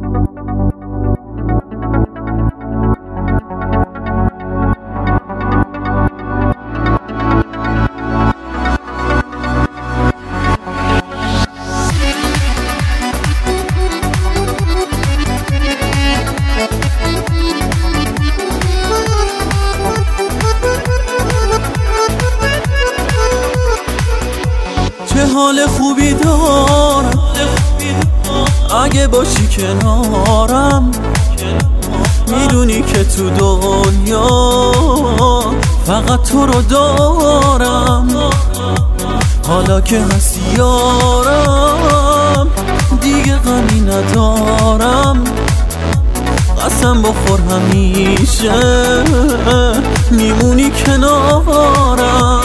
چه حال خوبی دارم اگه باشی کنارم، میدونی که تو دنیا فقط تو رو دارم. حالا که هستی یارم دیگه غمی ندارم، قسم بخور همیشه میمونی کنارم.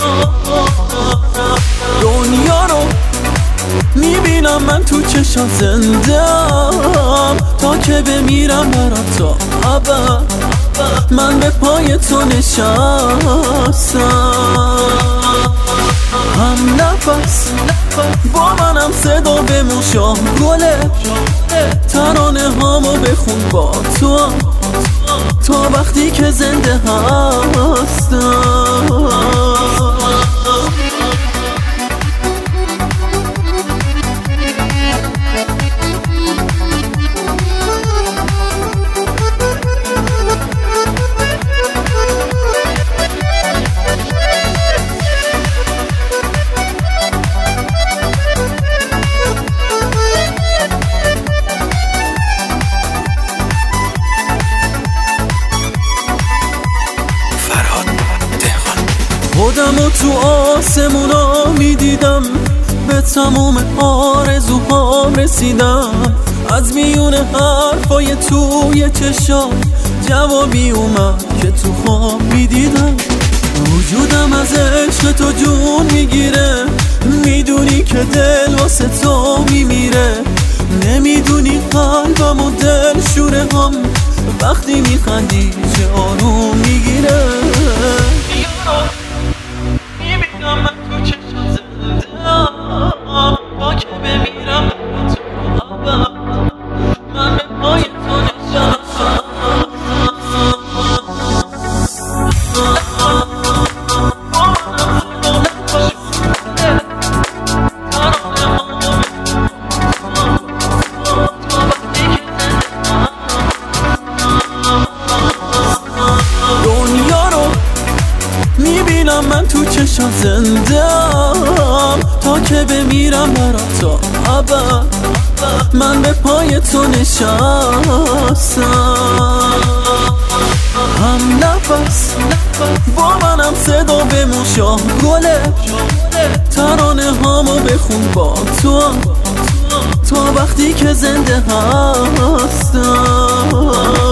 دنیا رو میبینم من تو چشم زندم، تا که بمیرم برات تا ابد من به پای تو نشستم. هم نفس با منم صدا به مشام گله، ترانه هامو بخون با تو تا وقتی که زنده هستم. خودمو تو آسمونا میدیدم، به تموم آرزوهام رسیدم. از میون حرفای توی چشام جوابی اومد که تو خواب میدیدم. وجودم از عشق تو جون میگیره، میدونی که دل واسه تو میمیره. نمیدونی قلبم و دل شوره هم وقتی میخندی چه آروم میگیره. میبینم من تو چشم زندم، با که بمیرم تو ابد من به پای تو نشستم. دنیا رو میبینم من تو چشم زندم، تا که بمیرم برات تا ابد من به پای تو نشستم. هم نفس با منم صدا به مشام گله، ترانه هامو بخون با تو تا وقتی که زنده هستم.